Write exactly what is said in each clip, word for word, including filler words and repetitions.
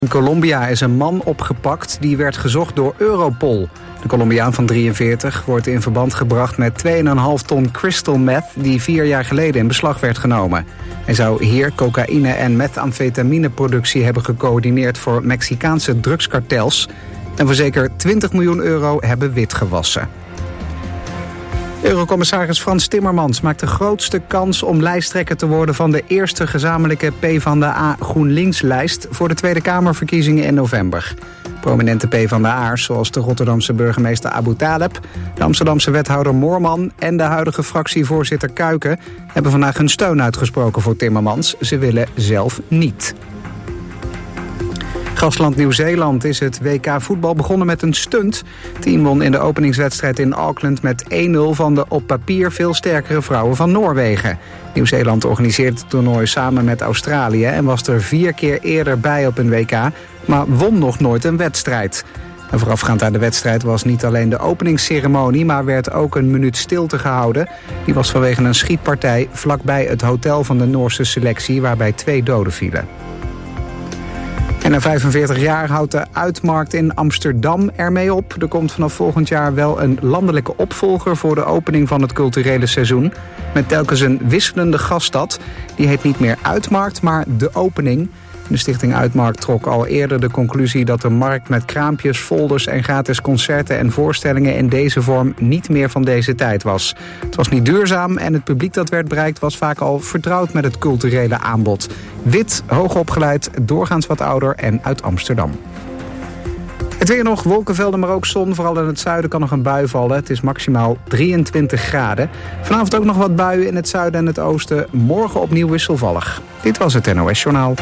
In Colombia is een man opgepakt die werd gezocht door Europol. De Colombiaan van drieënveertig wordt in verband gebracht met twee komma vijf ton crystal meth... die vier jaar geleden in beslag werd genomen. Hij zou hier cocaïne- en methamfetamineproductie hebben gecoördineerd... voor Mexicaanse drugskartels en voor zeker twintig miljoen euro hebben witgewassen. Eurocommissaris Frans Timmermans maakt de grootste kans om lijsttrekker te worden van de eerste gezamenlijke PvdA GroenLinks-lijst voor de Tweede Kamerverkiezingen in november. Prominente PvdA'ers zoals de Rotterdamse burgemeester Abu Taleb, de Amsterdamse wethouder Moorman en de huidige fractievoorzitter Kuiken hebben vandaag hun steun uitgesproken voor Timmermans. Ze willen zelf niet. Gastland Nieuw-Zeeland is het W K voetbal begonnen met een stunt. Het team won in de openingswedstrijd in Auckland met één nul van de op papier veel sterkere vrouwen van Noorwegen. Nieuw-Zeeland organiseert het toernooi samen met Australië en was er vier keer eerder bij op een W K, maar won nog nooit een wedstrijd. En voorafgaand aan de wedstrijd was niet alleen de openingsceremonie, maar werd ook een minuut stilte gehouden. Die was vanwege een schietpartij vlakbij het hotel van de Noorse selectie, waarbij twee doden vielen. En na vijfenveertig jaar houdt de Uitmarkt in Amsterdam ermee op. Er komt vanaf volgend jaar wel een landelijke opvolger voor de opening van het culturele seizoen. Met telkens een wisselende gaststad. Die heet niet meer Uitmarkt, maar De Opening. De stichting Uitmarkt trok al eerder de conclusie dat de markt met kraampjes, folders en gratis concerten en voorstellingen in deze vorm niet meer van deze tijd was. Het was niet duurzaam en het publiek dat werd bereikt was vaak al vertrouwd met het culturele aanbod. Wit, hoogopgeleid, doorgaans wat ouder en uit Amsterdam. Het weer nog, wolkenvelden, maar ook zon. Vooral in het zuiden kan nog een bui vallen. Het is maximaal drieëntwintig graden. Vanavond ook nog wat buien in het zuiden en het oosten. Morgen opnieuw wisselvallig. Dit was het N O S Journaal.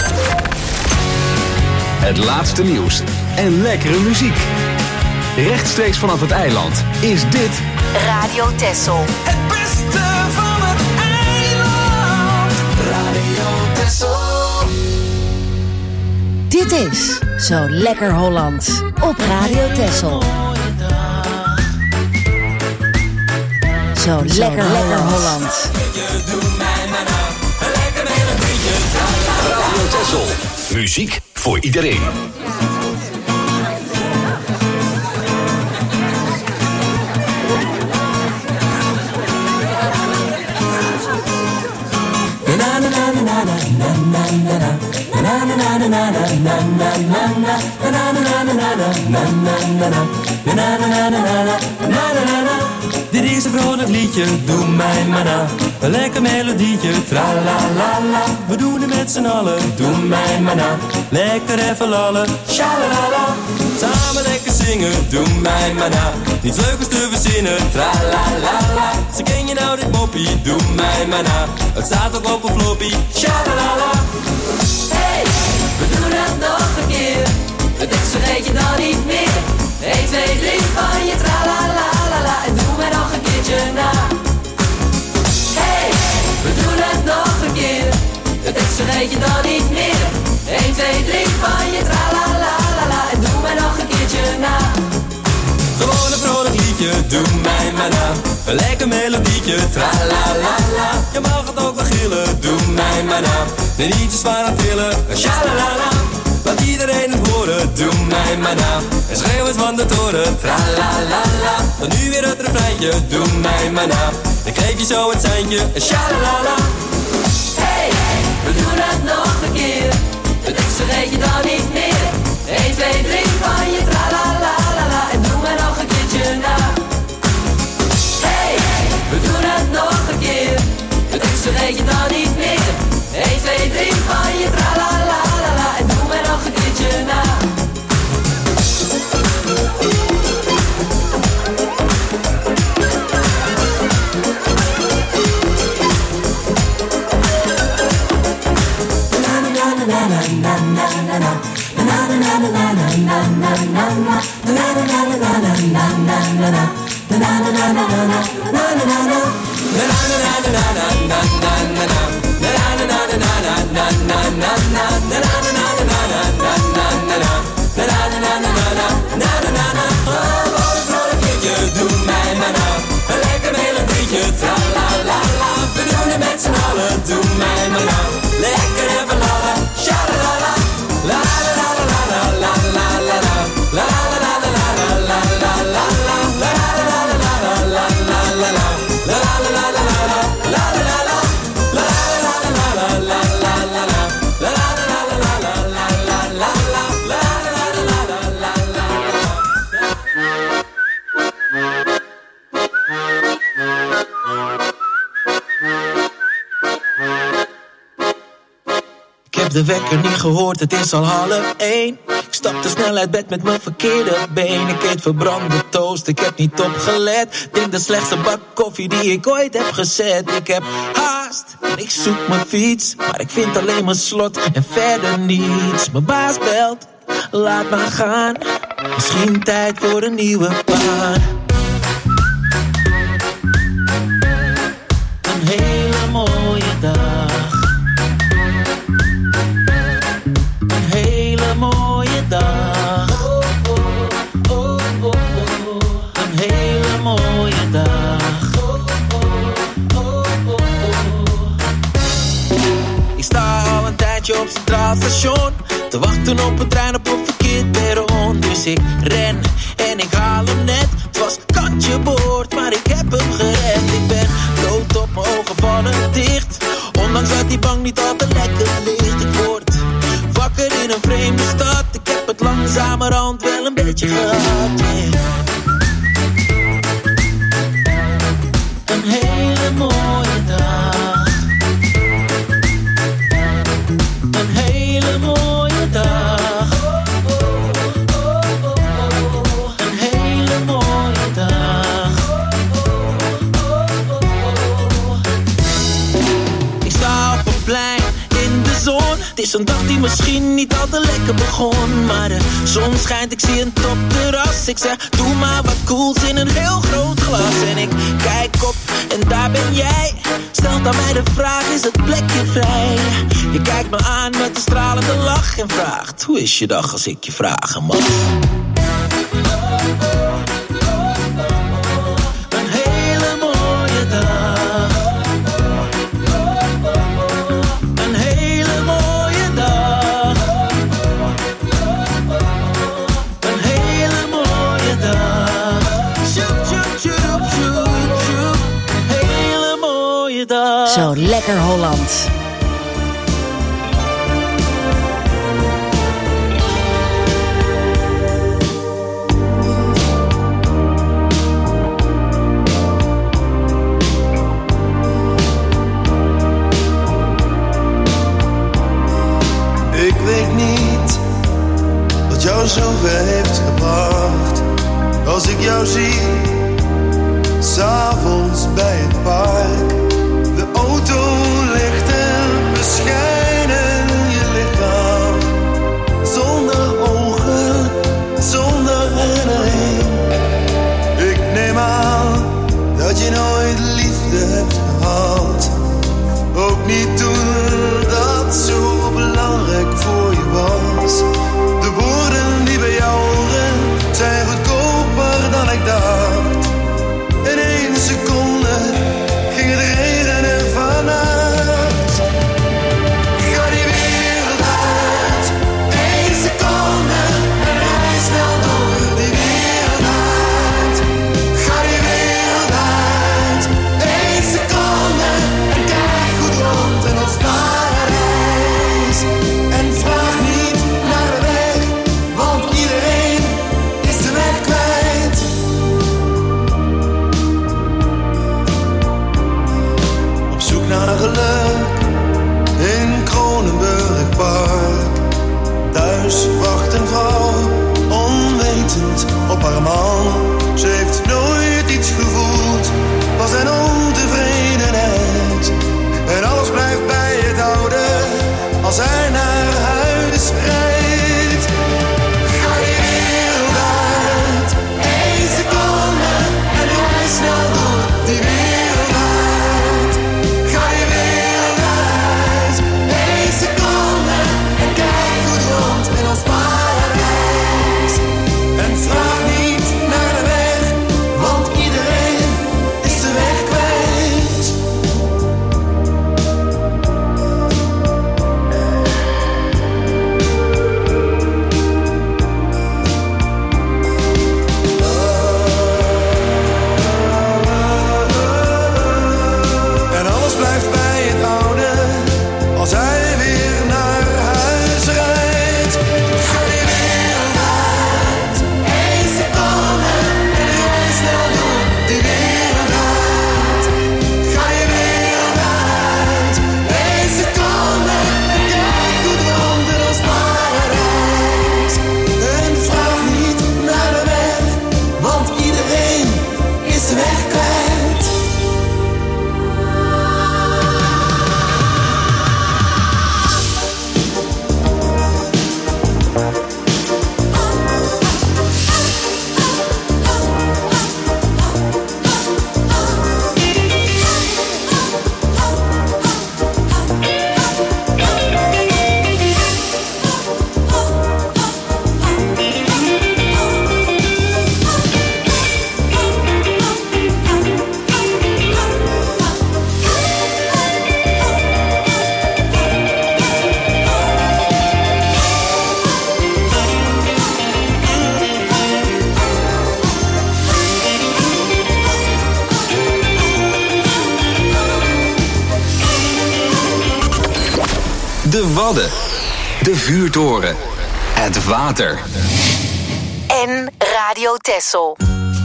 Het laatste nieuws en lekkere muziek. Rechtstreeks vanaf het eiland is dit Radio Texel. Het beste van het eiland. Radio Texel. Dit is Zo Lekker Hollands op Radio Texel. Zo lekker, lekker Hollands. Radio Texel. Muziek voor iedereen. Dit is een vrolijk liedje, doe mij maar na. Een lekker melodietje, tra-la-la-la. We doen het met z'n allen, doe mij maar na. Lekker even lallen, sha-la-la-la. Samen lekker zingen, doe mij maar na. Niets leukers te verzinnen, tra-la-la-la. Ze ken je nou dit moppie, doe mij maar na. Het staat ook op een floppy, sha-la-la-la. Hey, we doen het nog een keer. Het tekst vergeet je dan niet meer. één, twee, drie van je tra-la-la-la-la. En doe mij nog een keertje na. Hey, we doen het nog een keer. Het tekst vergeet je dan niet meer. één, twee, drie van je tra-la-la-la-la. En doe mij nog een keertje na. Gewoon een vrolijk liedje, doe mij maar na. Een lekker melodietje, tra-la-la-la. Je mag het ook wel gillen, doe mij maar na. Nee, niet te zwaar aan tillen, sha-la-la-la. Laat iedereen het horen, doe mij maar na. En schreeuw eens van de toren, tra-la-la-la. Dan nu weer het refreintje, doe mij maar na. Ik geef je zo het seintje, sha-la-la-la. Hey, we doen het nog een keer. Het tekst vergeet je dan niet meer. één, twee, drie van je tra-la-la-la-la. En doe mij nog een keertje na. Hey, we doen het nog een keer. Het tekst vergeet je dan niet meer. één, twee, drie van je tra-la-la-la-la. En doe mij nog een keertje na. Doe mij maar na, een lekker melodietje, tra-la-la-la. We doen het met z'n allen, doe mij maar na. Lekker even lallen, sha-la-la-la, la-la-la-la. de wekker niet gehoord, het is al half één. Ik stap te snel uit bed met mijn verkeerde been. Ik eet verbrande toast, ik heb niet opgelet. Denk de slechtste bak koffie die ik ooit heb gezet. Ik heb haast en ik zoek mijn fiets, maar ik vind alleen mijn slot en verder niets. Mijn baas belt, laat maar gaan. Misschien tijd voor een nieuwe baan. Een hele mooie dag. Een hele mooie dag. Oh, oh, oh, oh, oh. Een hele mooie dag. Oh, oh, oh, oh, oh. Ik sta al een tijdje op Centraal Station te wachten op een trein op een verkeerd perron. Dus ik ren en ik haal hem net. Het was kantje boord, maar ik heb hem gered. Ik ben dood op mijn ogen vallen dicht, ondanks dat die bank niet al te lekker ligt. Ik word wakker in een vreemde stad. Ik heb het langzamerhand wel een beetje gehad, yeah. Een hele mooie dag. Een hele mooie dag. Oh, oh, oh, oh, oh. Een hele mooie dag. Oh, oh, oh, oh. Ik sta op een plein in de zon. Het is een dag die misschien niet al te lekker begon, maar de zon schijnt, ik zie een topterras. Ik zeg, doe maar wat cools in een heel groot glas. En ik kijk op en daar ben jij. Stelt aan mij de vraag, is het plekje vrij? Je kijkt me aan met een stralende lach en vraagt, hoe is je dag als ik je vragen mag? Een hele mooie dag. Een hele mooie dag. Een hele mooie dag. Sjoep, sjoep, sjoep, sjoep, sjoep. Hele mooie dag. Zo lekker Holland. Ik weet niet wat jou zover heeft gebracht. Als ik jou zie, 's avonds bij het park. De auto ligt en beschijnen je lichaam. Zonder ogen, zonder herinnering. Ik neem aan dat je nooit liefde hebt gehad. Ook niet toen dat zo belangrijk voor je was. De woorden die bij jou horen zijn goedkoper dan ik dacht. In één seconde ging het regenen vannacht. Ga die wereld uit, één seconde en rij snel door die wereld uit. Ga die wereld uit, één seconde en kijk goed rond in ons paradijs. En vraag niet naar de weg, want iedereen is de weg kwijt. Op zoek naar geluk in Kronenburg Park. Thuis wacht een vrouw, onwetend op haar man. Ze heeft nooit iets gevoeld, was een ontevredenheid. En alles blijft bij het oude, als hij naar huis rijdt. Ga je wereld uit, één seconde en rij snel door die wereld uit. Ga je wereld uit, één seconde en kijk goed rond in ons paradijs. De Wadden. De vuurtoren. Het water. En Radio Texel.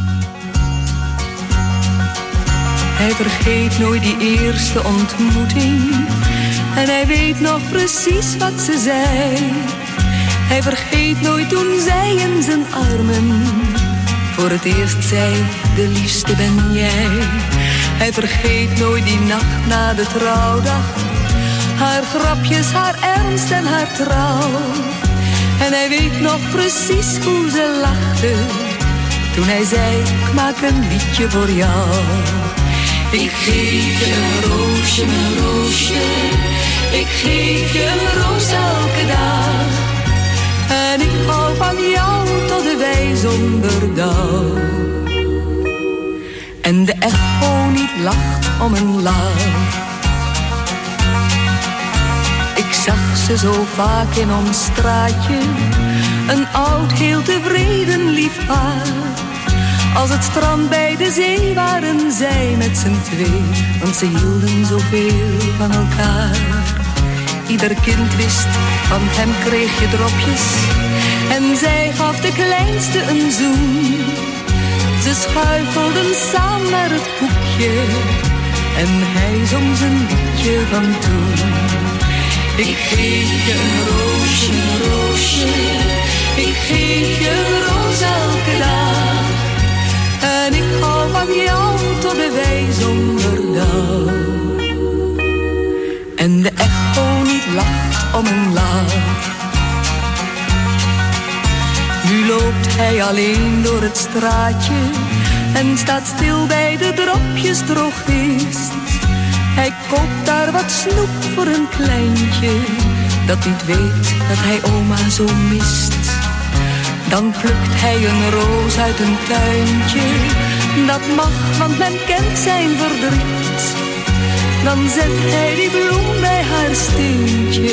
Hij vergeet nooit die eerste ontmoeting. En hij weet nog precies wat ze zei. Hij vergeet nooit toen zij in zijn armen voor het eerst zei, de liefste ben jij. Hij vergeet nooit die nacht na de trouwdag. Haar grapjes, haar ernst en haar trouw. En hij weet nog precies hoe ze lachte toen hij zei, ik maak een liedje voor jou. Ik geef je een roosje, mijn roosje. Ik geef je een roos elke dag. En ik hou van jou tot de wij zonder dauw. En de echo niet lacht om een lach. Ik zag ze zo vaak in ons straatje. Een oud, heel tevreden lief paar. Als het strand bij de zee waren zij met z'n twee. Want ze hielden zoveel van elkaar. Ieder kind wist, van hem kreeg je dropjes. En zij gaf de kleinste een zoen. Ze schuifelden samen naar het hoekje. En hij zong zijn liedje van toen. Ik geef je een roosje, een roosje. Ik geef je een roos elke dag. En ik hou van jou tot de wij zonder dauw. En de echo niet lacht om een lach. Nu loopt hij alleen door het straatje en staat stil bij de dropjes drogist. Hij koopt daar wat snoep voor een kleintje dat niet weet dat hij oma zo mist. Dan plukt hij een roos uit een tuintje. Dat mag, want men kent zijn verdriet. Dan zet hij die bloem bij haar steentje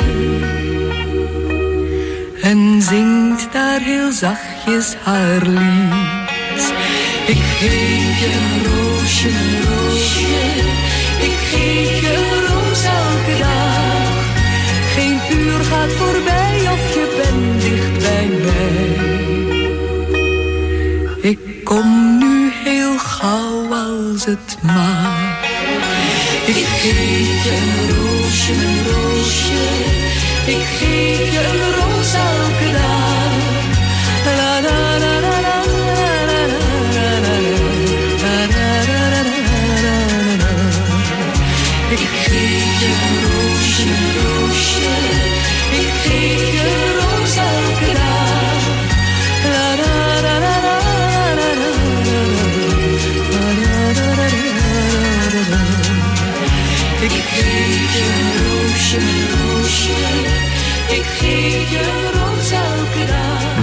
en zingt daar heel zachtjes haar lied. Ik geef je een roosje, een roosje. Ik geef je een roos elke dag. Geen uur gaat voorbij of je bent dicht bij mij. Ik kom nu heel gauw als het mag. Ik geef je een roosje, een roosje. Ik geef je een roos elke dag. La la la la la la la la la la. Ik geef je een roosje, een roosje. Ik geef je een roos elke dag. La la la la la la la la. Ik geef je een roosje, een roosje. Ik geef je een roos elke dag.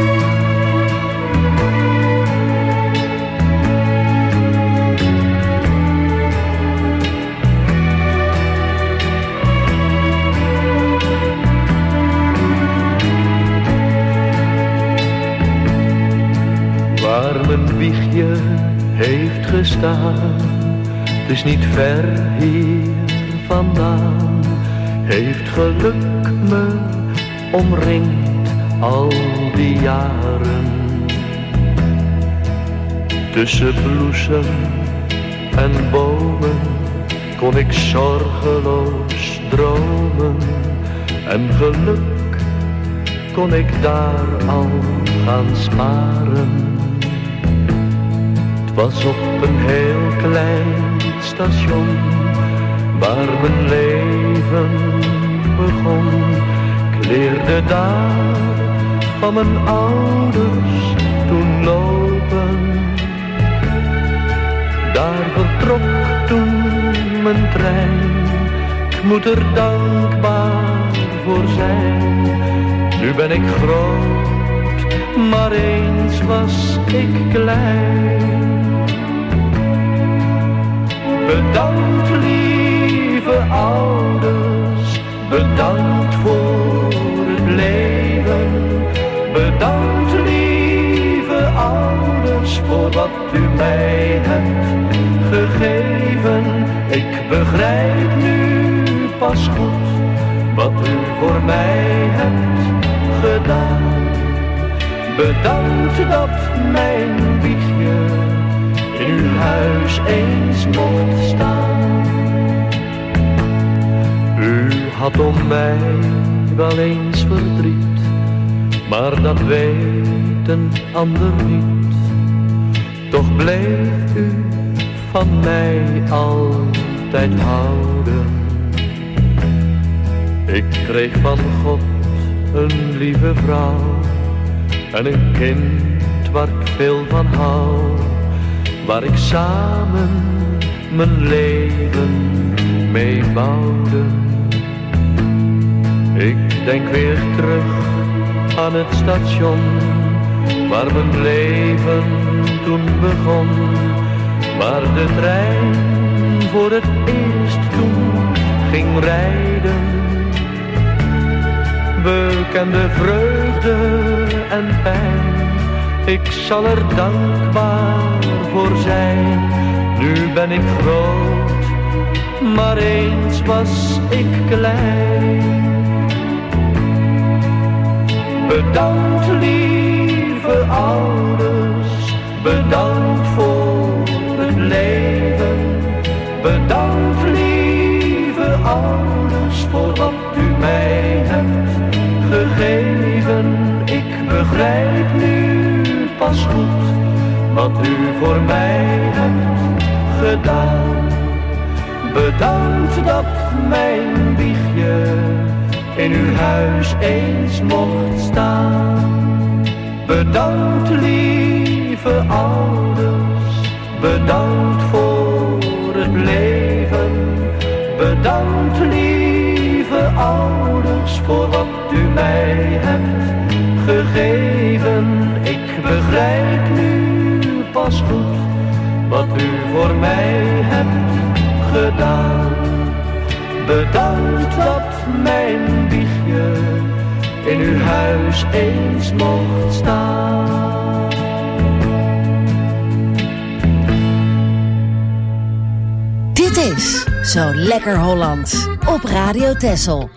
Waar mijn wiegje heeft gestaan, het is niet ver hier vandaan, heeft geluk me omringd al die jaren. Tussen bloesem en bomen kon ik zorgeloos dromen. En geluk kon ik daar al gaan sparen. Het was op een heel klein station waar mijn leven begon. Ik leerde daar van mijn ouders toen lopen. Daar vertrok toen mijn trein. Ik moet er dankbaar voor zijn. Nu ben ik groot, maar eens was ik klein. Bedankt lieve ouders, bedankt voor het leven. Bedankt lieve ouders voor wat u mij hebt gegeven. Ik begrijp nu pas goed wat u voor mij hebt gedaan. Bedankt dat mijn wiegje in uw huis eens mocht staan. U had om mij wel eens verdriet, maar dat weet een ander niet. Toch bleef u van mij altijd houden. Ik kreeg van God een lieve vrouw en een kind waar ik veel van hou, waar ik samen mijn leven mee bouwde. Ik denk weer terug aan het station waar mijn leven toen begon, waar de trein voor het eerst toen ging rijden. We kenden vreugde en pijn, ik zal er dankbaar voor zijn. Nu ben ik groot, maar eens was ik klein. Bedankt lieve ouders, bedankt voor het leven. Bedankt lieve ouders voor wat u mij hebt gegeven. Ik begrijp nu pas goed wat u voor mij hebt gedaan. Bedankt dat mijn wiegje in uw huis eens mocht staan. Bedankt lieve ouders, bedankt voor het leven. Bedankt lieve ouders voor wat u mij hebt gegeven. Ik begrijp nu pas goed wat u voor mij hebt gedaan. Bedankt dat mijn wiegje in uw huis eens mocht staan. Dit is Zo Lekker Hollands op Radio Texel.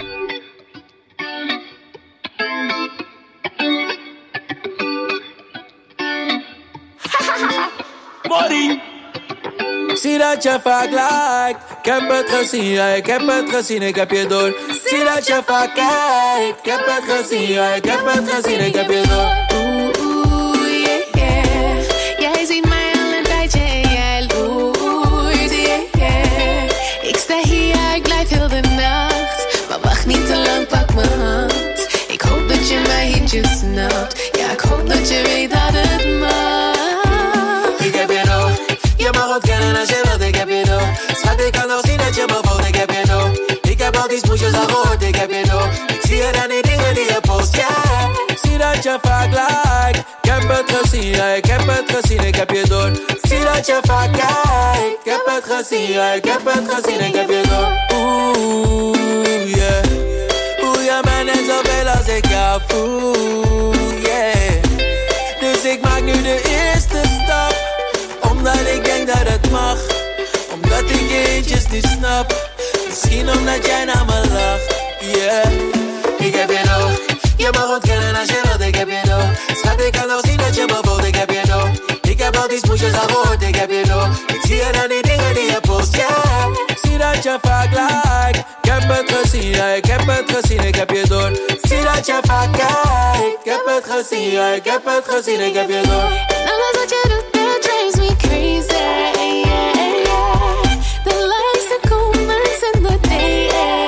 Morrie! Zie dat je vaak lijkt. Ik heb het gezien, ja, ik heb het gezien, ik heb je door. Zie dat je vaak kijkt. Ik heb het gezien, ja, ik heb het gezien, ik heb je door. Oeh, oeh, yeah, yeah. Jij ziet mij al een tijdje en jij loert, yeah, yeah. Ik sta hier, ja, ik blijf heel de nacht. Maar wacht niet te lang, pak mijn hand. Ik hoop dat je mij hiertje snapt. Ja, ik hoop dat je weet dat het mag. Ik heb je door. Je mag ontkennen als je wilt, ik heb je door. Schat, ik kan nog zien dat je me voelt, ik heb je door. Ik heb al die smoesjes al gehoord, ik heb je door. Ik zie je dan die dingen die je post, yeah. Ik zie dat je vaak lijkt. Ik heb het gezien, ja, ik heb het gezien, ik heb je door. Ik zie dat je vaak kijkt. Ik heb het gezien, ja, ik heb het gezien, ik heb je door. Oeh, yeah. Voel je mij net zoveel als ik jou voel, yeah. Dus ik maak nu de eerste stap, omdat ik denk dat het mag. Omdat ik je eentjes niet snap. Misschien omdat jij naar me lacht, yeah. Ik heb je nog. Je mag ontkennen als je wilt, ik heb je nog. Schat, ik kan nog zien dat je me voelt, ik heb je nog. Ik heb al die smoesjes al gehoord, ik heb je nog. Ik zie je dan die dingen die je post, yeah. Ik zie dat je vaak lijkt. Ik heb het gezien, ja, ik heb het gezien, ik heb je door. Ik zie dat je vaak kijkt. Ik heb het gezien, ja, ik heb het gezien, ik heb je door. En alles wat je doet, that drives me crazy, yeah, yeah. The lights, the comments and the days.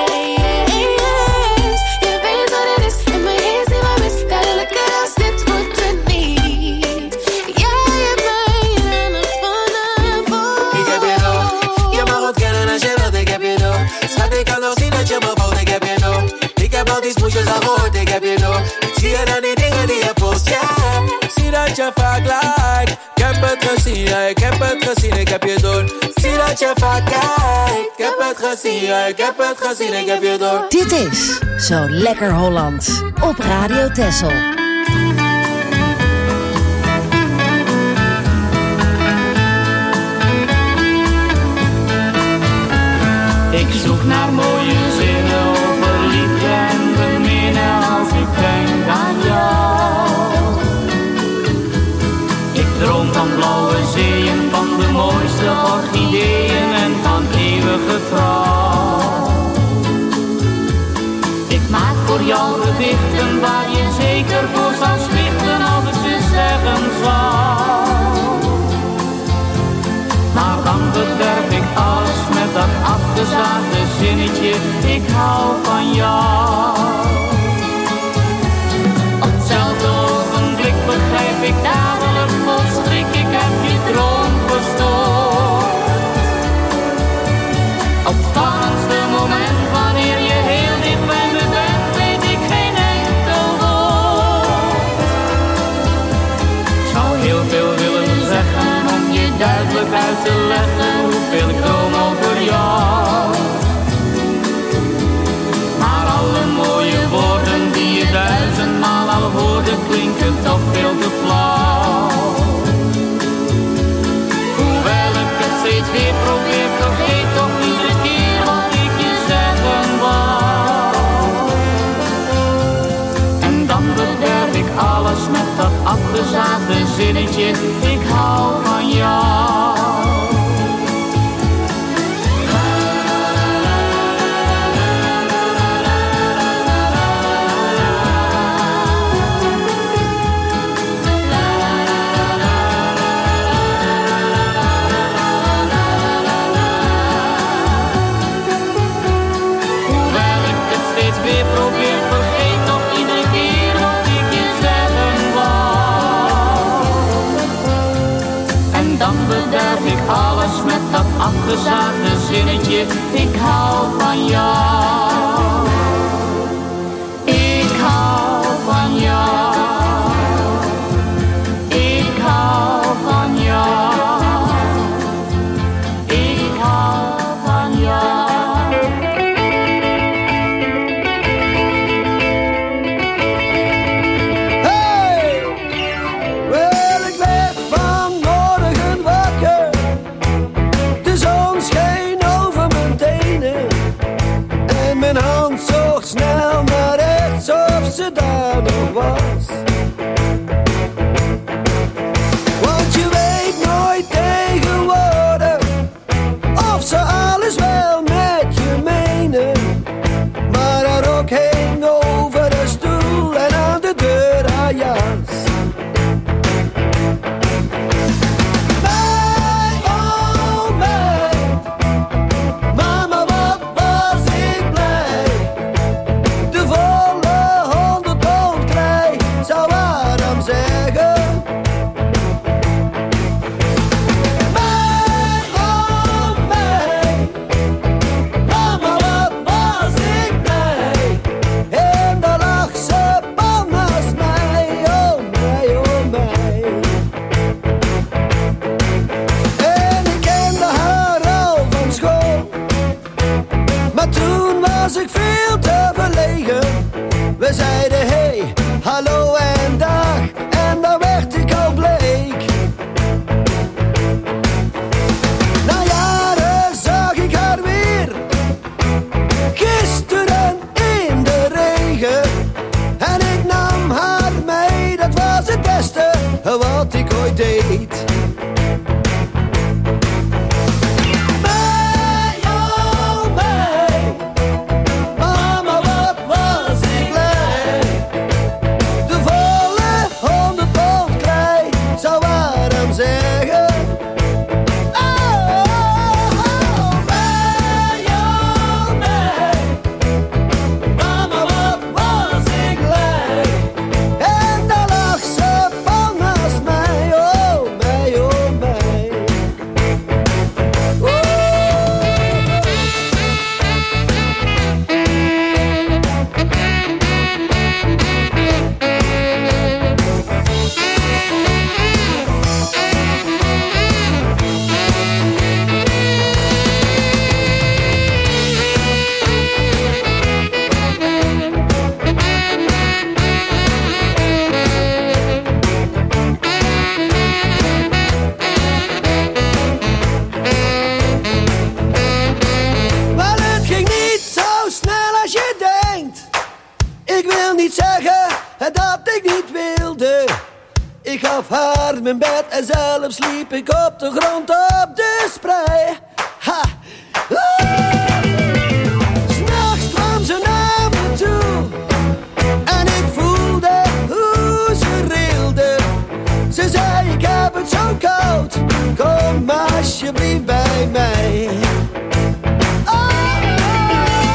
Je weet wat het is, en mijn eerst niet wat mis. Duidelijk als dit wordt het niet. Jij hebt mij aan het vanavond. Ik heb je nog. Je mag ontkennen als je wilt, ik heb je nog. Schat, ik kan nog zien dat je me voelt, ik heb je nog. Ik heb al die smoesjes al gehoord, ik heb je nog. Ik zie je dan die dingen die je post, yeah. Ik zie dat je vaak lijkt. Ik heb het gezien, ja, ik heb het gezien, ik heb je door. Ik zie dat je vaak kijkt. Ik heb het gezien, ja, ik heb het gezien, ik heb je door. Dit is Zo Lekker Hollands op Radio Texel. Ik zoek naar mooie zinnen over liefde zinnetje, ik hou van jou. Op hetzelfde ogenblik begrijp ik dadelijk vol schrik, ik heb je droom verstoord. Op het spannendste moment, wanneer je heel dicht bij me bent, weet ik geen enkel woord. Ik zou heel veel willen zeggen om je duidelijk uit te leggen hoeveel ik droom over jou. Maar alle mooie woorden die je duizendmaal al hoorde, klinken toch veel te flauw. Hoewel ik het steeds weer probeer, vergeet toch iedere keer wat ik je zeggen wou. En dan bederf ik alles met dat afgezaagde zinnetje, ik hou van jou. Alles met dat afgezaagde zinnetje, ik hou van jou. Ik hou van jou. Ik hou van jou. Ik hou van jou. Hey! Wel, ik werd vanmorgen wakker. De zon scheen over mijn tenen en mijn hand zocht snel naar rechts of ze daar nog was. Want je weet nooit tegenwoordig of ze alles wel met je menen. Maar haar rok hing over de stoel en aan de deur haar jas. Was ik veel te verlegen. We zeiden hey, hallo en dag, en dan werd ik al bleek. Na jaren zag ik haar weer, gisteren in de regen. En ik nam haar mee, dat was het beste wat ik ooit deed. Ik gaf haar mijn bed en zelf sliep ik op de grond op de sprei. Ha! S'nachts kwam ze naar me toe en ik voelde hoe ze rilde. Ze zei ik heb het zo koud, kom alsjeblieft bij mij. Oh, oh, oh.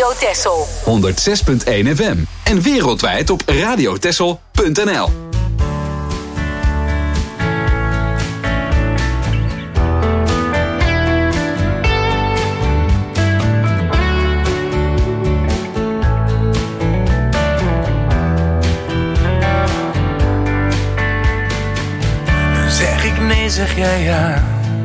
Radio Texel. honderdzes punt één F M. En wereldwijd op radiotexel punt n l. Zeg ik nee, zeg jij ja.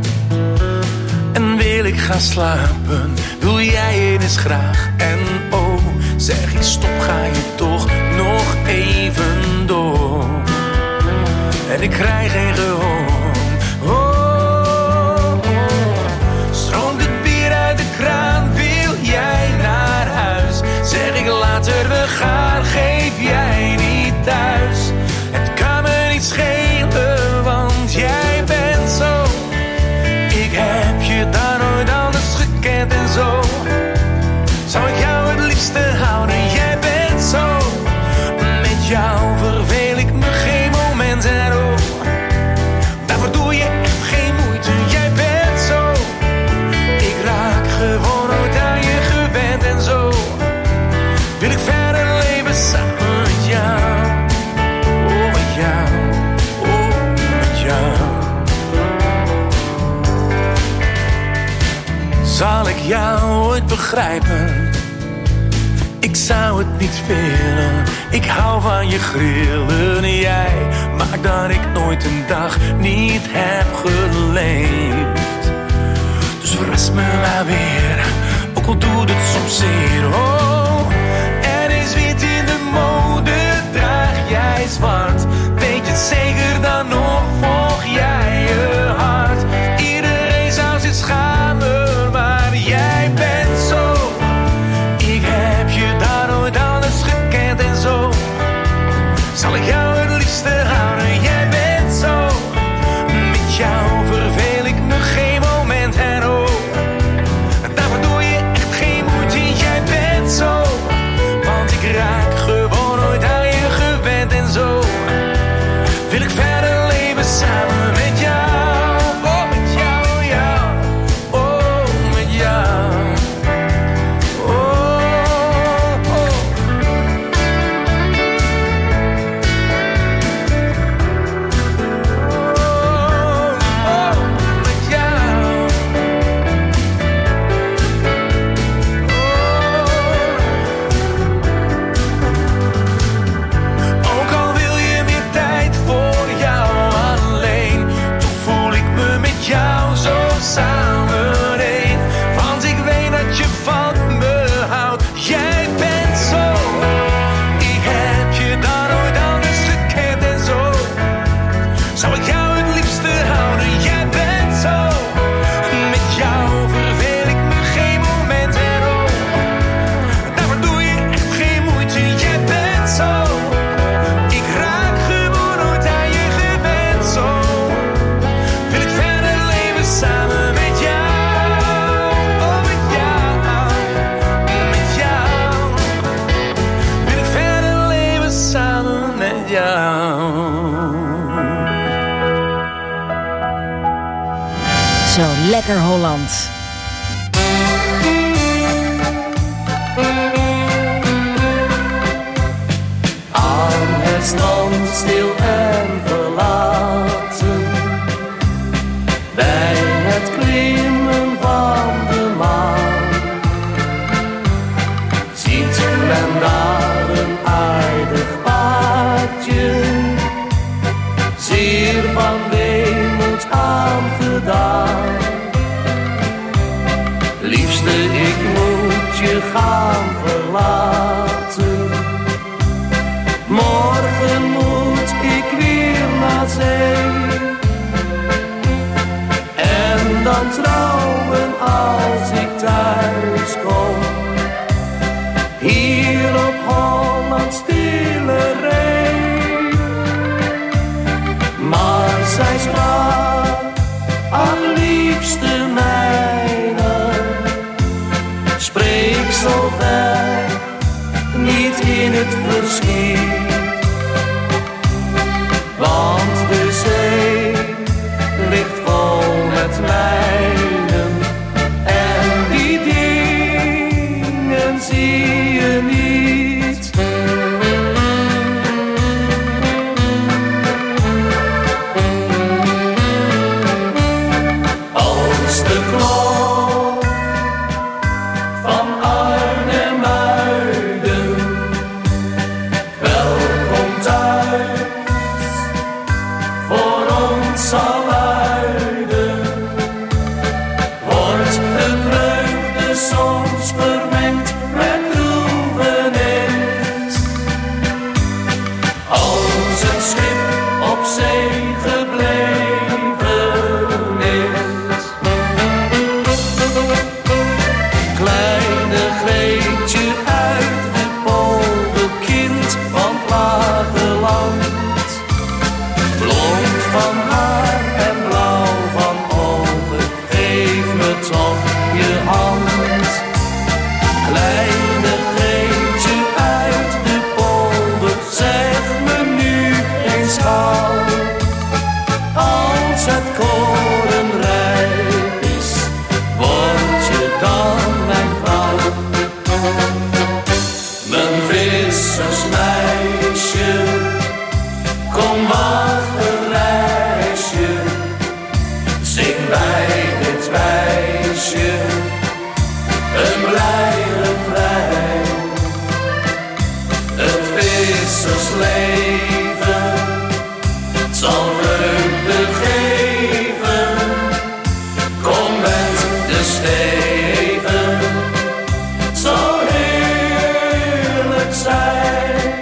En wil ik gaan slapen, doe jij het eens graag. En oh, zeg ik stop, ga je toch nog even door. En ik krijg geen gehoor. Oh, oh. Stroomt het bier uit de kraan, wil jij naar huis? Zeg ik later we gaan, geef jij niet thuis. Het kan me niet schelen, want jij bent zo. Ik heb je daar nooit anders gekend en zo. Zou ik jou het liefste houden, jij bent zo. Met jou verveel ik me geen moment en oh. Daarvoor doe je echt geen moeite, jij bent zo. Ik raak gewoon nooit aan je gewend en zo. Wil ik verder leven samen met jou. Oh, met jou, oh, met jou. Zal ik jou ooit begrijpen? Ik zou het niet willen. Ik hou van je grillen. Jij maakt dat ik nooit een dag niet heb geleefd. Dus verras me maar weer, ook al doet het soms zeer. Oh, er is wit in de mode, draag jij zwart. Weet je het zeker, dan nog volg jij je hart. Iedereen zou zich schamen, maar jij bent zo. Ik heb je daar nooit anders gekend en zo. Zal ik jou het liefste houden, jij bent zo. Met jou verveel ik me geen moment en oh. Daarvoor doe je echt geen moeite, jij bent zo. Want ik raak gewoon nooit aan je gewend en zo. Wil ik verder leven samen met jou. Oh, met jou, jou. Oh, met jou. Oh, oh. Oh, met jou. Ook al wil je meer tijd voor jou alleen, toch voel ik me met jou zo samen één. Want ik weet dat je van me houdt, jij bent zo. Ik heb je daar nooit anders gekend en zo. Zou ik jou het liefste houden, jij bent zo. Met jou verveel ik me geen moment en oh. Daarvoor doe je echt geen moeite, jij bent zo. Ik raak gewoon nooit aan je gewend zo. Wil ik verder leven samen met jou. Oh, met jou, met jou. Wil ik verder leven samen met jou. Zo lekker Holland. Aan het strand stil en verlaten, bij het klimmen van de maan, ziet men daar een aardig paardje, zeer van weemoed aangedaan. Liefste, ik moet je gaan verlaten. Morgen moet ik weer naar zee. En dan trouwen als ik thuis kom. Hier op Holland stille ree. Maar zij sprak, ach liefste mijne, spreek zo ver, niet in het verschiet. Want de zee ligt vol met mijnen en die dingen zie feestje, een blij refrein. Het vissersleven, het zal vreugde geven. Kom met de steven, het zal heerlijk zijn.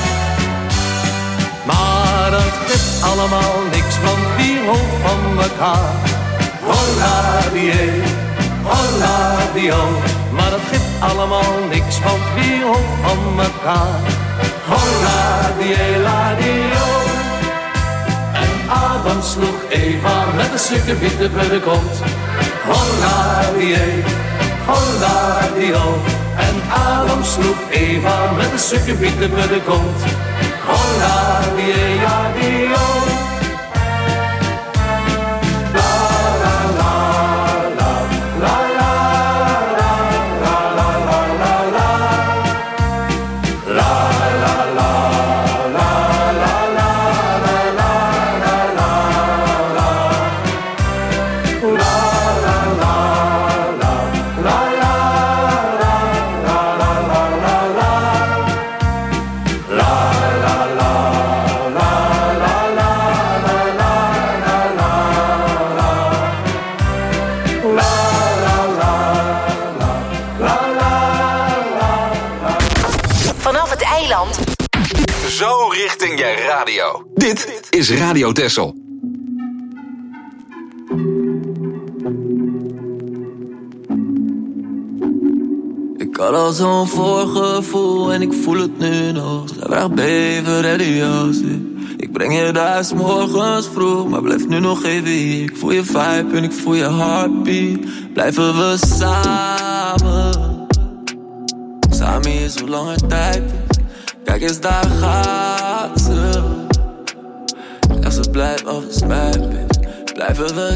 Maar het geeft allemaal niks, want wie houdt van elkaar? Holla die, holla die, maar het geeft allemaal niks, want wie houdt van elkaar? Holla die, la die, en Adam sloeg Eva met een stukje bieten voor de kont. Holla die, holla die, en Adam sloeg Eva met een stukje bieten voor de kont. Holla die, ja die, Zo richting je radio. Dit is Radio Texel. Ik had al zo'n voorgevoel en ik voel het nu nog. Zij vraagt baby, ready als ik. Ik breng je daar 's morgens vroeg, maar blijf nu nog even hier. Ik voel je vibe en ik voel je heartbeat. Blijven we samen. Samen is hoe lang het tijd is. Kijk eens, daar gaat ze. Echt, ze blijft of het spijt is. Blijven we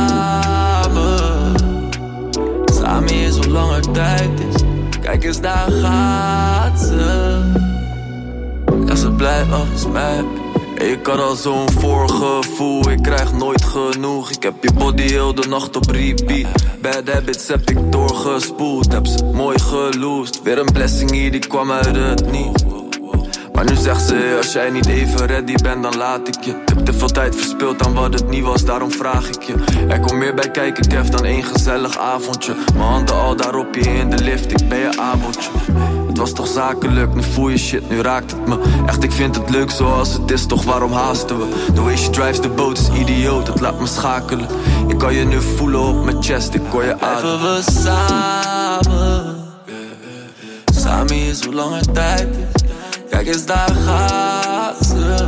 samen. Samen is hoe lang het tijd is. Kijk eens, daar gaat ze. Echt, ze blijft of het spijt is. Ik had al zo'n voorgevoel, ik krijg nooit genoeg. Ik heb je body heel de nacht op repeat. Bad habits heb ik doorgespoeld, heb ze mooi geloosd. Weer een blessing hier, die kwam uit het niet. Maar nu zegt ze, als jij niet even ready bent, dan laat ik je. Ik heb te veel tijd verspild aan wat het niet was, daarom vraag ik je. Er komt meer bij kijken, Kev, dan één gezellig avondje. Mijn handen al daarop, je in de lift, ik ben je abeltje. Het was toch zakelijk, nu voel je shit, nu raakt het me. Echt, ik vind het leuk zoals het is, toch waarom haasten we? The way she drives the boat is idioot, het laat me schakelen. Ik kan je nu voelen op mijn chest, ik hoor je ademen. Blijven we samen. Samen is hoe lang het tijd is. Kijk eens, daar gaat ze.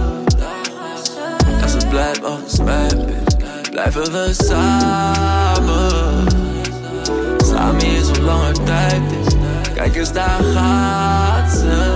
Ja, ze blijft of het spijt is. Blijven we samen. Samen is hoe lang het tijd is. Kijk eens, daar gaat ze.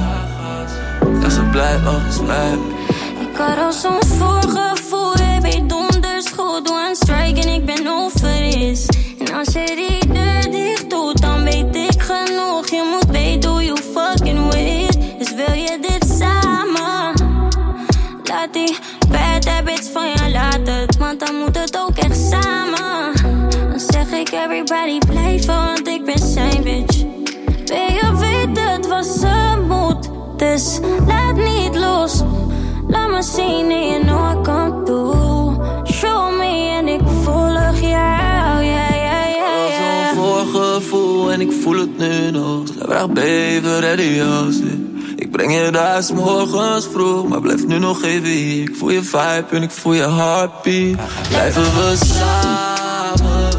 Ja, ze blijft of het spijt is. Ik had al zo'n voorgevoel, je weet donders goed. Doe een strike en ik ben over is. En als je die deur dicht doet, dan weet ik genoeg. Je moet weten hoe you fucking with. Dus wil je dit samen? Laat die bad habits van je laten, want dan moet het ook echt samen. Dan zeg ik everybody blijven, want ik ben zijn bitch. Wil je weten, het was een moed. Dus laat niet los. Laat me zien en je know I come through. Show me en ik volg jou, ja, ja, ja, ja. Zo'n voorgevoel en ik voel het nu nog. Zij vraagt baby, ready als ik. Ik breng je daar 's morgens vroeg, maar blijf nu nog even hier. Ik voel je vibe en ik voel je heartbeat. Blijven we samen.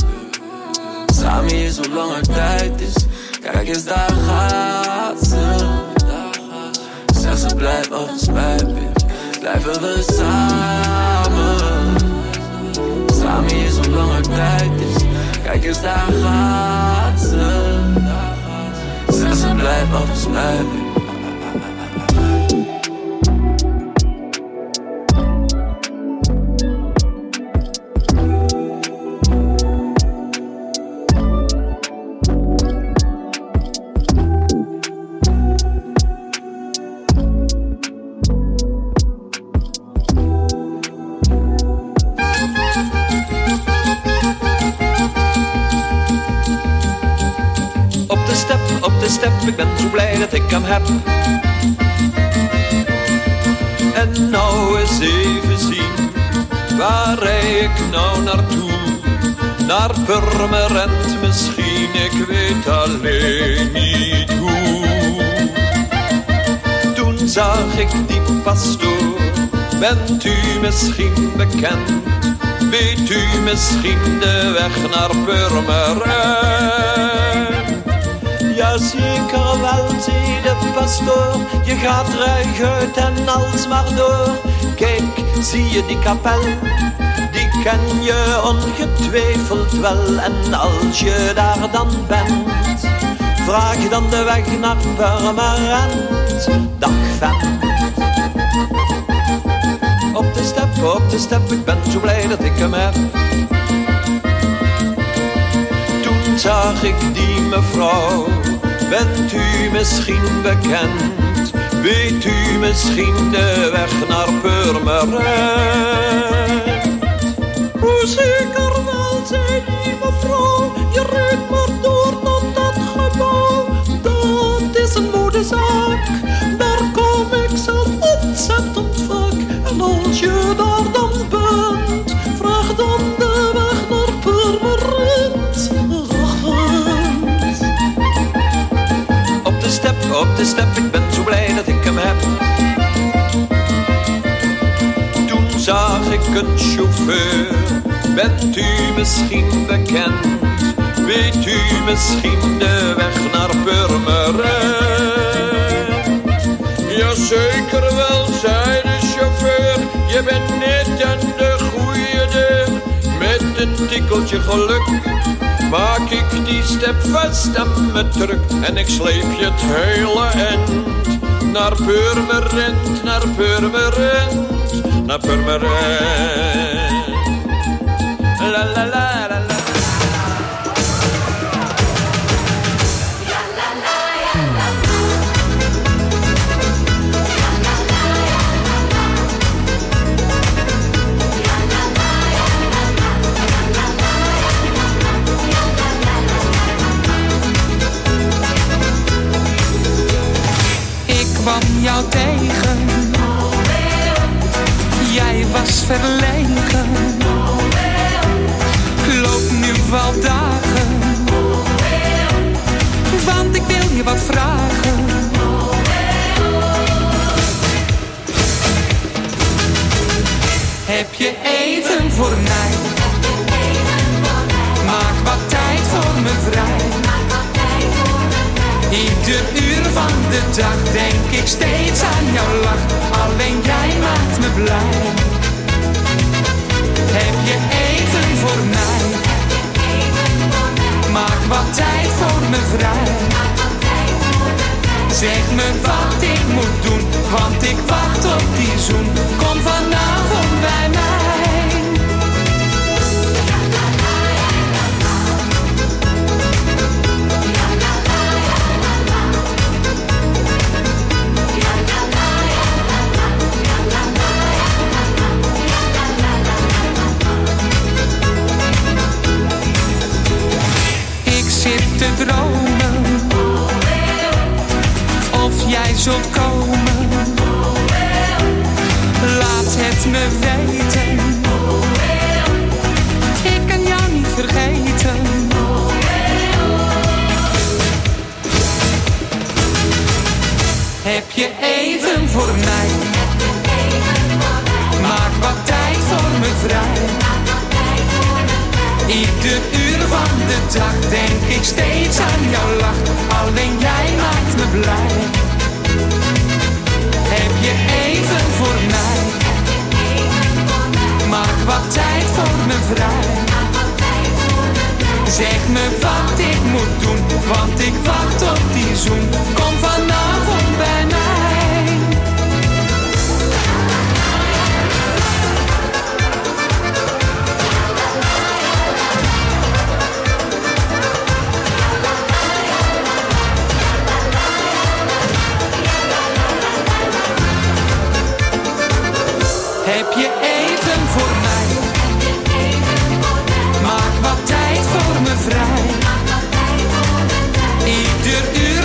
Samen is hoe lang het tijd is. Kijk eens, daar gaat ze. Zeg ze blijft of het spijt is. Blijven we samen. Samen is hoe lang het tijd is. Kijk eens, daar gaat ze. Zeg ze blijft of het spijt is. op de step, ik ben zo blij dat ik hem heb. En nou eens even zien, waar rij ik nou naartoe? Naar Purmerend misschien, ik weet alleen niet hoe. Toen zag ik die pastoor, bent u misschien bekend? Weet u misschien de weg naar Purmerend? Ja, zeker wel, zei de pastoor, je gaat ruiguit en alsmaar door. Kijk, zie je die kapel? Die ken je ongetwijfeld wel. En als je daar dan bent, vraag dan de weg naar Purmerend. Dag vent. Op de step, op de step, ik ben zo blij dat ik hem heb. Toen zag ik die mevrouw, bent u misschien bekend? Weet u misschien de weg naar Purmerend? Hoe zeker wel, zei die mevrouw, je rijdt maar door tot dat gebouw. Dat is een modezaak, daar kom ik zelf ontzettend vaak. En als je daar dan bent, vraag dan de weg naar Purmerend. Op de step, op de step, ik ben zo blij dat ik hem heb. Toen zag ik een chauffeur, bent u misschien bekend? Weet u misschien de weg naar Purmerend? Jazeker wel, zei de chauffeur, je bent net aan de goede deur. Met een tikkeltje geluk maak ik die step vast en me druk. En ik sleep je het hele end naar Purmerend, naar Purmerend, naar Purmerend. La la la la la. Kwam jou tegen, jij was verlegen. Ik loop nu al dagen, want ik wil je wat vragen. Heb je even voor mij? Maak wat tijd voor me vrij. Ieder uur van de dag denk ik steeds aan jouw lach. Alleen jij maakt me blij. Heb je even voor mij? Maak wat tijd voor me vrij. Zeg me wat ik moet doen, want ik wacht op die zoen. Kom vanavond bij mij. Te dromen, of jij zult komen. Laat het me weten, ik kan jou niet vergeten. Heb je even voor mij? Maak wat tijd voor me vrij. Ieder uur van de dag denk ik steeds aan jouw lach. Alleen jij maakt me blij. Heb je even voor mij? Maak wat tijd voor me vrij. Zeg me wat ik moet doen, want ik wacht op die zoen. Kom vanavond bij mij. Heb je even voor mij? Maak wat tijd voor me vrij. Ieder uur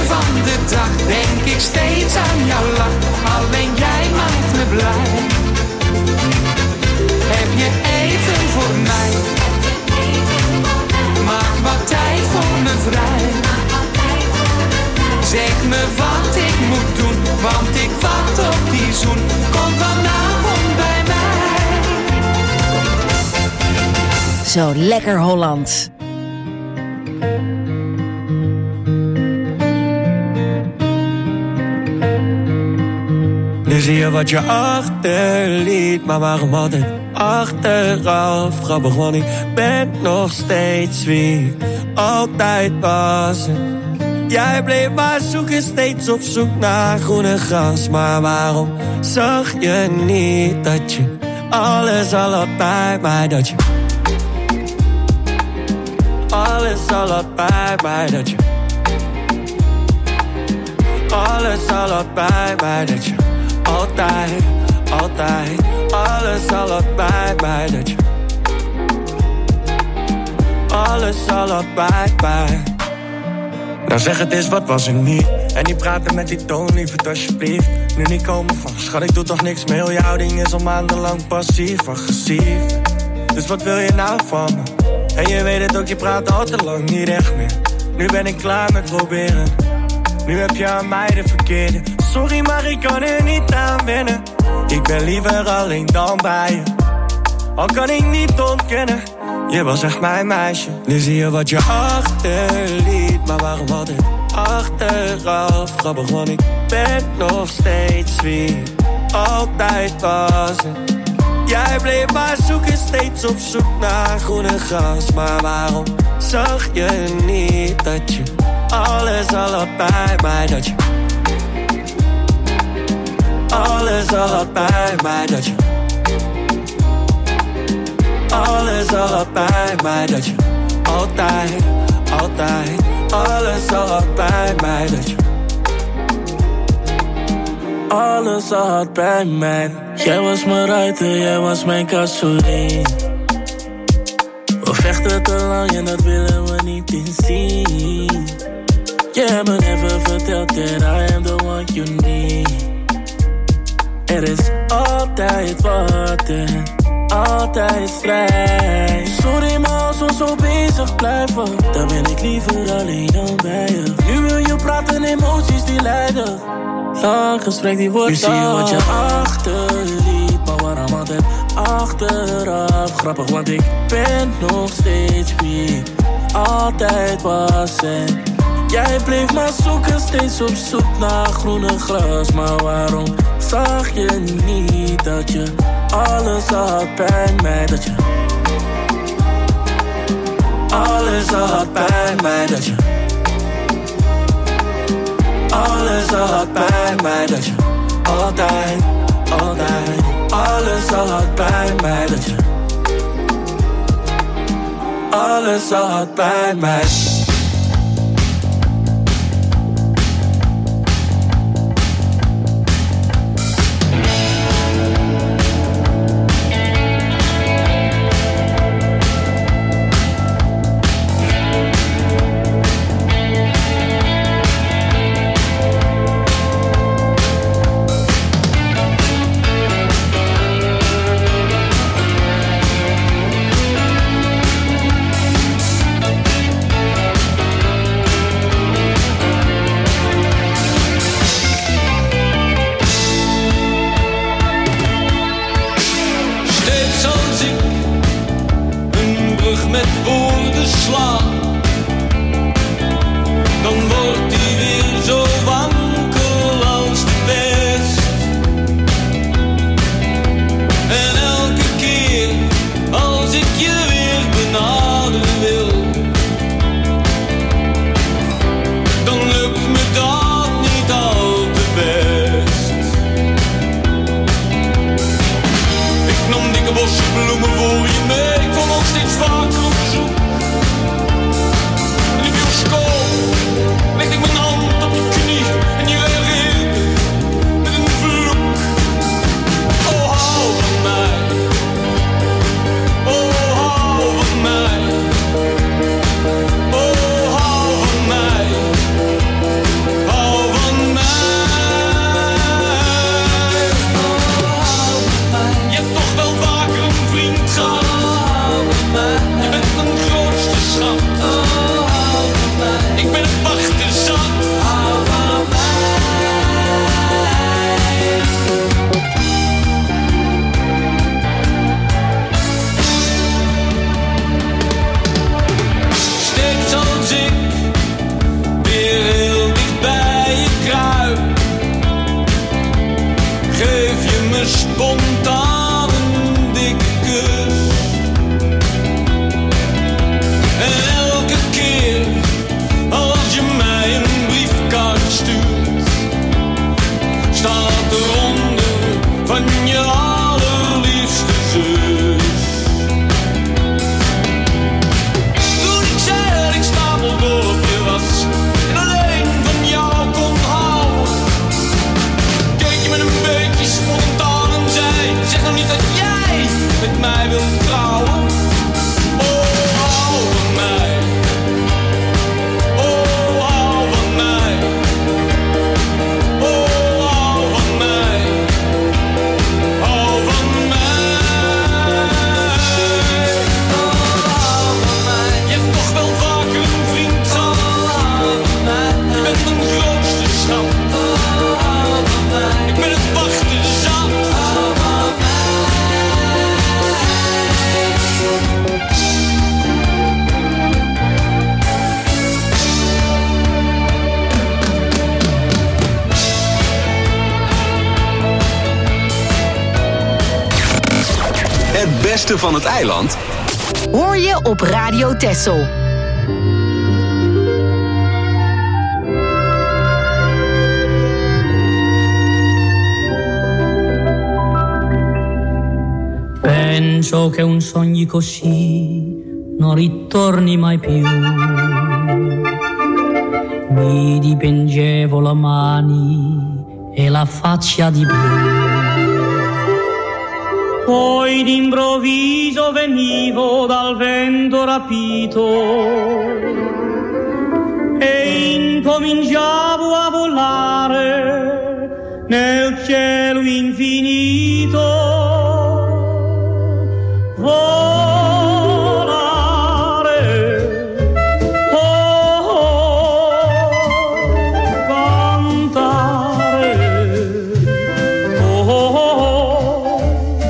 Zo lekker Hollands. Nu zie je wat je achterliet, maar waarom altijd achteraf? Grappig, want ik ben nog steeds wie altijd was. Jij bleef maar zoeken, steeds op zoek naar groene gras. Maar waarom zag je niet dat je alles al had bij mij? Dat je alles al had bij mij. Dat je alles al had bij mij. Dat je altijd, altijd, alles al had bij mij. Dat je alles al had bij mij. Nou zeg het eens, wat was er niet? En die praten met die toon, lieverd alsjeblieft. Nu niet komen van, schat ik doe toch niks meer. Heel je houding is al maandenlang passief, agressief. Dus wat wil je nou van me? En je weet het ook, je praat al te lang niet echt meer. Nu ben ik klaar met proberen. Nu heb je aan mij de verkeerde. Sorry, maar ik kan er niet aan wennen. Ik ben liever alleen dan bij je. Al kan ik niet ontkennen, je was echt mijn meisje. Nu zie je wat je achterliet, maar waarom altijd achteraf? Grappig, want ik ben nog steeds wie altijd was. Jij bleef maar zoeken, steeds op zoek naar groene gras. Maar waarom zag je niet dat je alles al had bij mij? Dat je alles al had bij mij. Dat je alles al had bij mij. Dat je altijd, altijd, alles al had bij mij. Dat je alles al had bij mij. Jij was mijn ruiter, jij was mijn gasoline. We vechten te lang en dat willen we niet inzien. Je hebt me even verteld that I am the one you need. Er is altijd wat en altijd strijd. Sorry, maar als we zo bezig blijven, dan ben ik liever alleen dan bij je. Nu wil je praten, emoties die lijden. Lang gesprek die wordt. Nu zie je wat je achterliet, maar waarom altijd achteraf? Grappig, want ik ben nog steeds wie altijd was. En jij bleef maar zoeken, steeds op zoek naar groene gras. Maar waarom zag je niet dat je alles had bij mij? Dat je alles had bij mij. Dat je alles had bij mij. Dat je altijd, altijd, alles had bij mij. Dat je alles had bij mij. beste van het eiland hoor je op Radio Texel. Penso che un sogno così non ritorni mai più. Mi dipingevo le mani e la faccia di blu. Poi d'improvviso venivo dal vento rapito e incominciavo a volare nel cielo infinito. Volare, oh, oh, cantare, oh, oh, oh,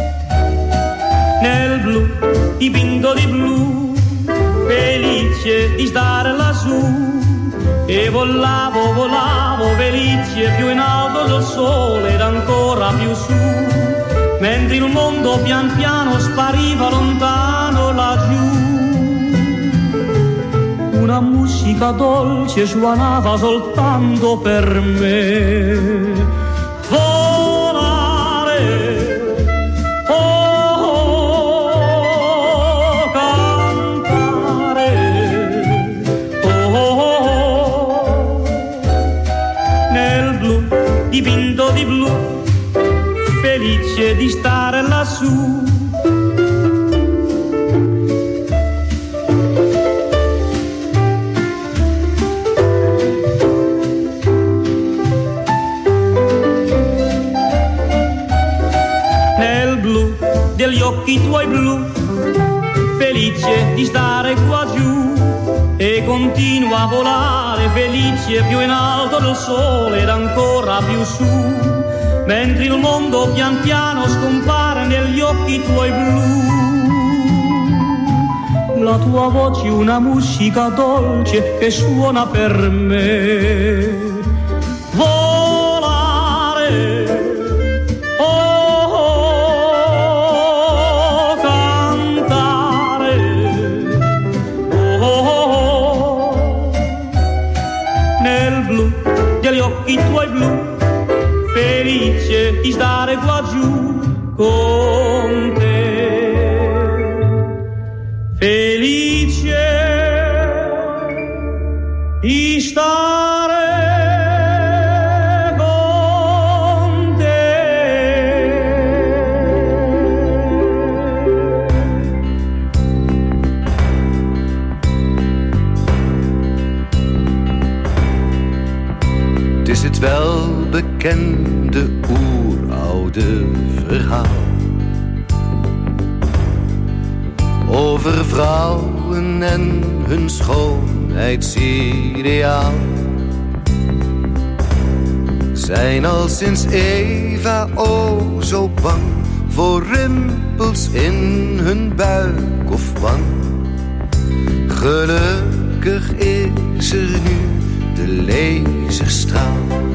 nel blu, dipinto di blu, felice di stare lassù. E volavo, volavo, felice, più in alto del sole ed ancora più su. Mentre il mondo pian piano spariva lontano laggiù. Una musica dolce suonava soltanto per me. Volare, oh, oh, cantare, oh, oh, oh, nel blu, dipinto di blu, felice di stare lassù. Nel blu degli occhi tuoi blu, felice di stare qua giù. E continua a volare, felice più in alto del sole ed ancora più su. Mentre il mondo pian piano scompare negli occhi tuoi blu. La tua voce è una musica dolce che suona per me. Volare, oh, oh, cantare, oh, oh, oh, nel blu degli occhi tuoi blu, felice di stare qua giù con te, felice di stare con te. Het is het welbekende oeroude verhaal over vrouwen en hun schoonheidsideaal. Zijn al sinds Eva o zo bang voor rimpels in hun buik of wang. Gelukkig is er nu de laserstraal.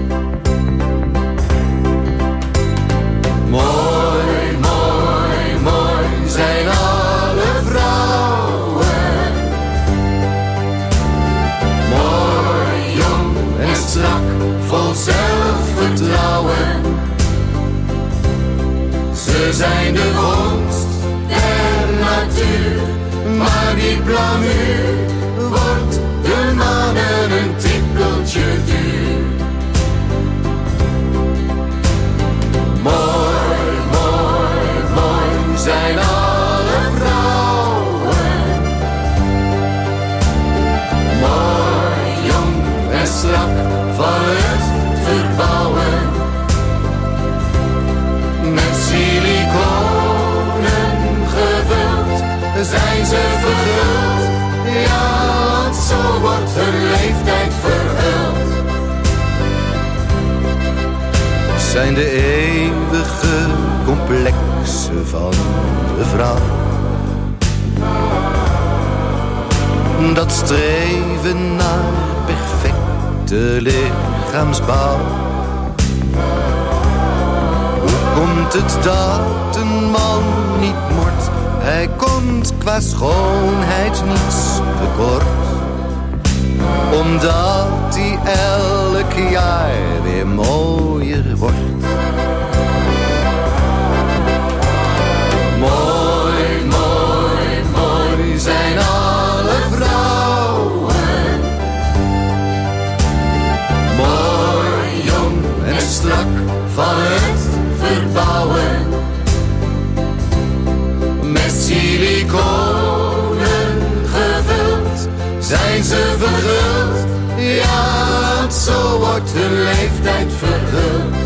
Mooi, mooi, mooi zijn alle vrouwen. Mooi, jong en strak, vol zelfvertrouwen. Ze zijn de vondst der natuur, maar die blamuur wordt de mannen een tikkeltje duur. Mooi, mooi, mooi zijn alle vrouwen. Mooi, jong en strak van het verbouwen. Met siliconen gevuld zijn ze verguld. Ja, want zo wordt hun leeftijd verhuld. Zijn de eeuwige complexen van de vrouw. Dat streven naar perfecte lichaamsbouw. Hoe komt het dat een man niet mort hij komt qua schoonheid niets tekort. Omdat hij elk jaar weer mooier wordt. Mooi, mooi, mooi zijn alle vrouwen. Mooi, jong en strak van het verbouwen. Met siliconen gevuld zijn ze verguld. Ja, zo wordt hun leeftijd verguld.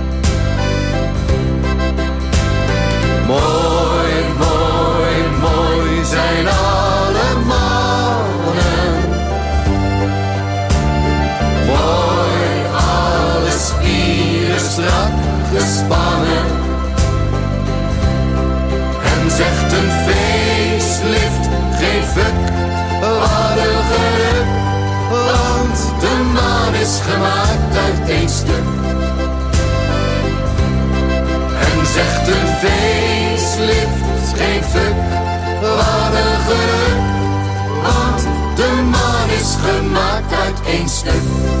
Mooi, mooi, mooi zijn alle mannen. Mooi, alle spieren strak gespannen. En zegt een facelift, geen fuck, wat een geluk. Want de man is gemaakt uit één stuk. En zegt een facelift, geen fuck, wat een geluk. Want de man is gemaakt uit één stuk.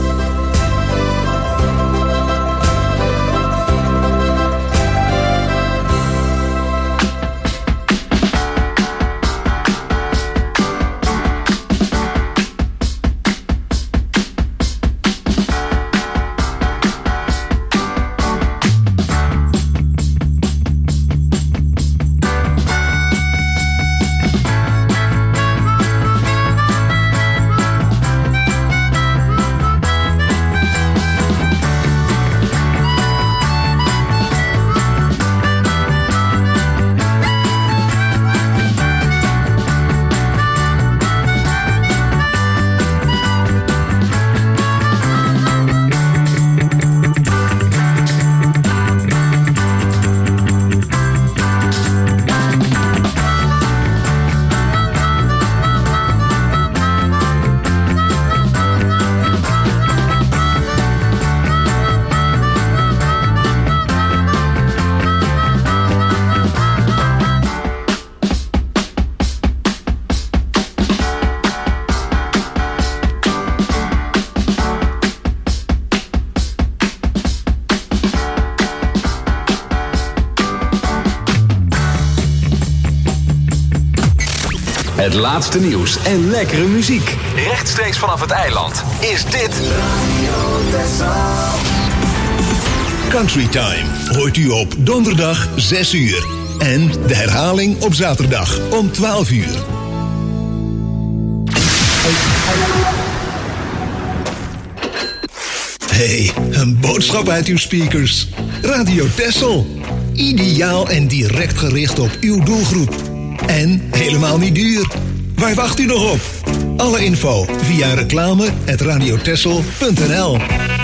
Het laatste nieuws en lekkere muziek. Rechtstreeks vanaf het eiland is dit Country Time hoort u op donderdag zes uur. En de herhaling op zaterdag om twaalf uur. Hey, een boodschap uit uw speakers. Radio Texel. Ideaal en direct gericht op uw doelgroep. En helemaal niet duur. Waar wacht u nog op? Alle info via reclame at radiotexel punt n l.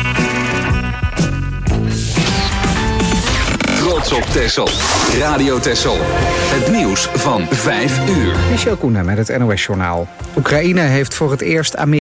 Trots op Texel. Radio Texel. Het nieuws van vijf uur. Michel Koenen met het N O S-journaal. Oekraïne heeft voor het eerst Amerika